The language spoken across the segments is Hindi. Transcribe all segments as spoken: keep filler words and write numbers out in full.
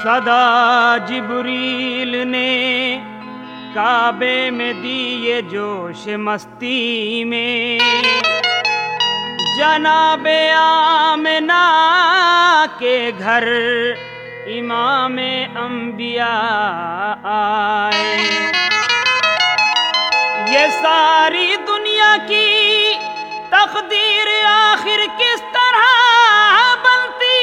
सदा जिब्रील ने काबे में दिए जोश मस्ती में, जनाबे आमिना के घर इमाम अंबिया आए। ये सारी दुनिया की तकदीर आखिर किस तरह बनती,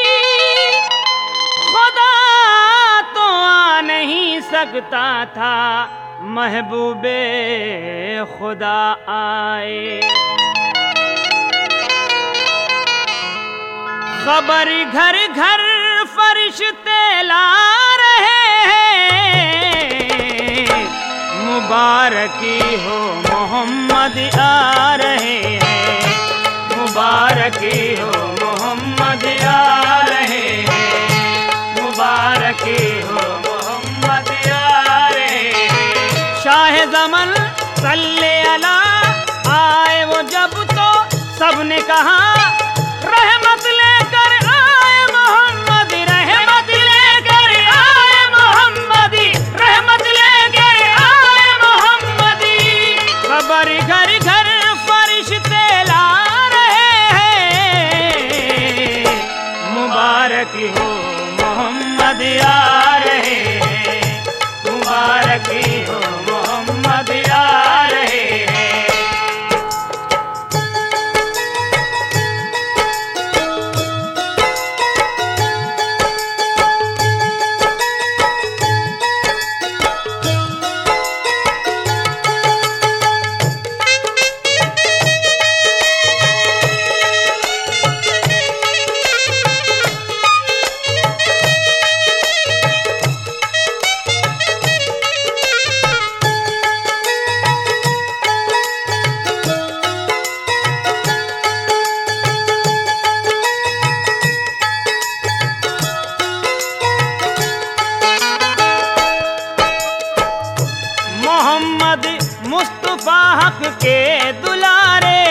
खुदा तो आ नहीं सकता था, महबूबे खुदा आए। खबर घर घर फरिश्ते ला रहे हैं, मुबारकी हो मोहम्मद आ रहे हैं, मुबारकी हो मोहम्मद आ रहे हैं, मुबारकी हो मोहम्मद आ रहे हैं। शाह ज़मन सल्ले अला आए वो जब तो सबने कहा रहमत लेकर आए मोहम्मद, रहमत लेकर आए मोहम्मद, रहमत लेकर आए मोहम्मद। खबर घर घर फरिश्ते ला रहे हैं, मुबारक हो मोहम्मद आ रहे हैं, मुबारक हो मोहम्मद आ रहे हैं। मुस्तफा हक के दुलारे,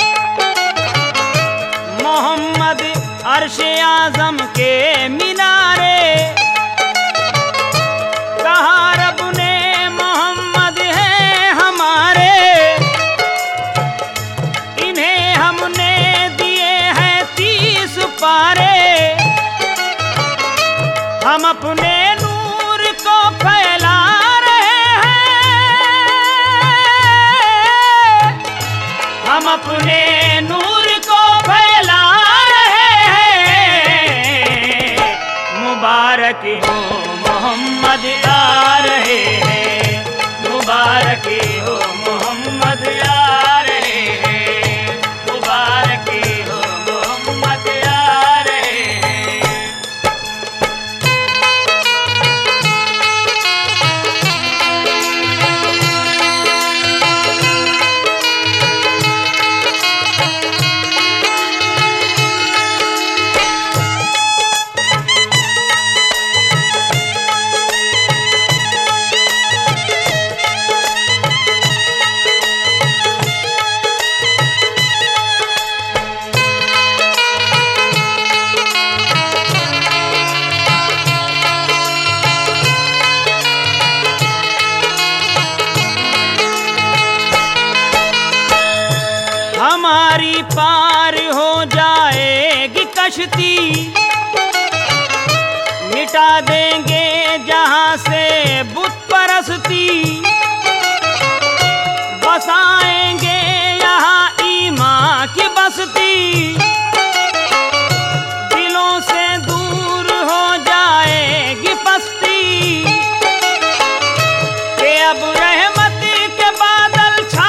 मोहम्मद अर्श आज़म के मीनारे, कहा रब ने मोहम्मद है हमारे, इन्हें हमने दिए हैं तीस पारे, हम अपने नूर को फैला हम अपने नूर को फैला रहे हैं, मुबारक हो मोहम्मद आ रहे हैं, मुबारक हो मोहम्मद आ रहे हैं, मुबारक हो मोहम्मद आ रहे हैं। हमारी पार हो जाएगी कश्ती, मिटा देंगे जहां से बुत परस्ती, बसाएंगे यहाँ ईमान की बस्ती, दिलों से दूर हो जाएगी पस्ती, कि अब रहमत के बादल छा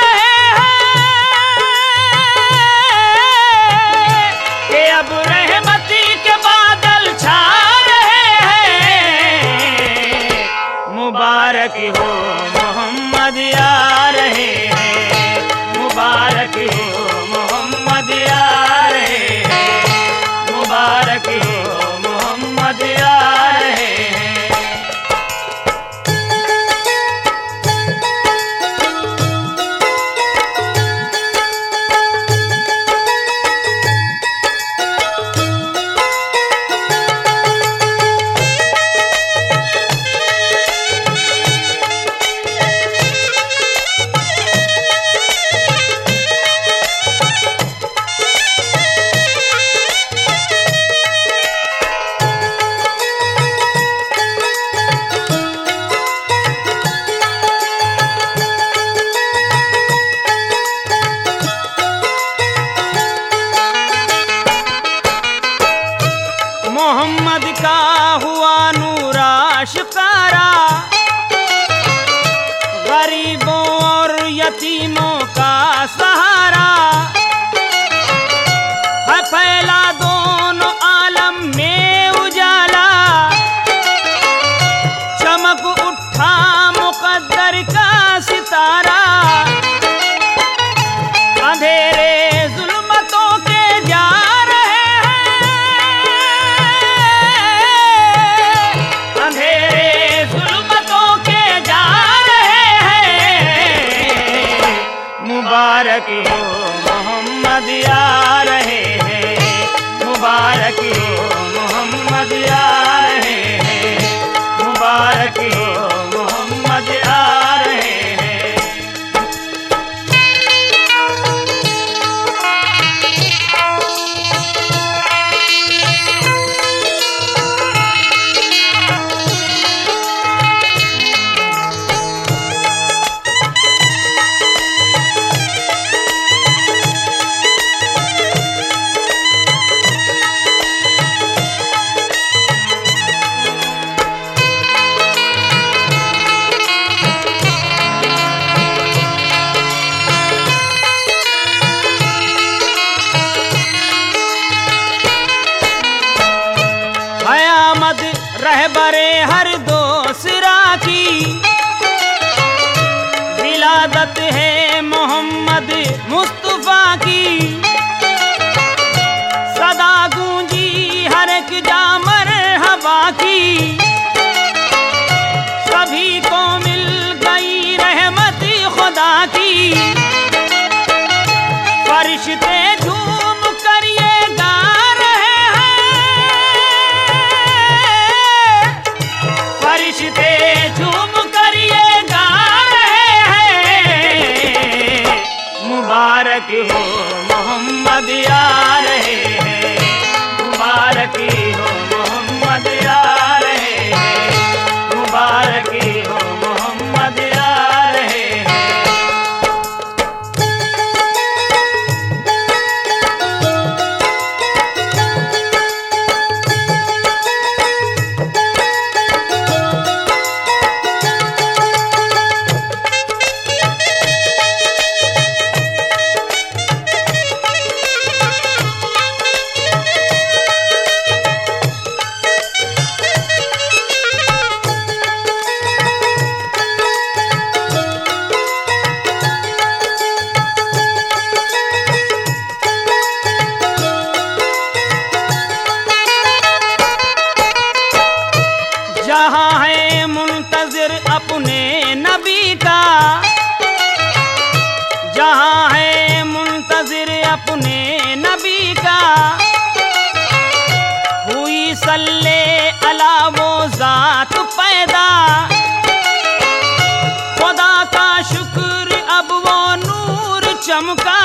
अब रहमती के बादल छा रहे हैं, मुबारक हो मोहम्मद आ रहे हैं, मुबारक हो मोहम्मद आ रहे हैं, मुबारक हो मोहम्मद आ रहे हैं। गरीबों और यतीमों का सहारा है, फैला दोनों आलम में उजाला, चमक उठा मुकद्दर का सितारा, अंधेरे जुल्मतों के जा रहे हैं, अंधेरे जुल्मतों के जा रहे हैं, मुबारक हो मोहम्मद आ रहे हैं, मुबारक हो मोहम्मद आ रहे हैं, मुबारक हो मोहम्मद आ रहे हैं। कयामत रहबरे हर दो सिरा की, विलादत है मोहम्मद मुस्तफा की, सदा गूंजी हर एक जा मरहबा की, सभी को मिल गई रहमत खुदा की, फरिश्ते झूम कर ये गा रहे हैं, फरिश्ते झूम कर ये गा रहे हैं, मुबारक हो मोहम्मद आ रहे हैं, मुबारक हो मोहम्मद आ रहे हैं, मुबारक हो मोहम्मद आ रहे हैं। जहाँ है मुंतजिर अपने नबी का, जहाँ है मुंतजिर अपने नबी का, हुई सल्ले अला वो जात पैदा, खुदा का शुक्र अब वो नूर चमका,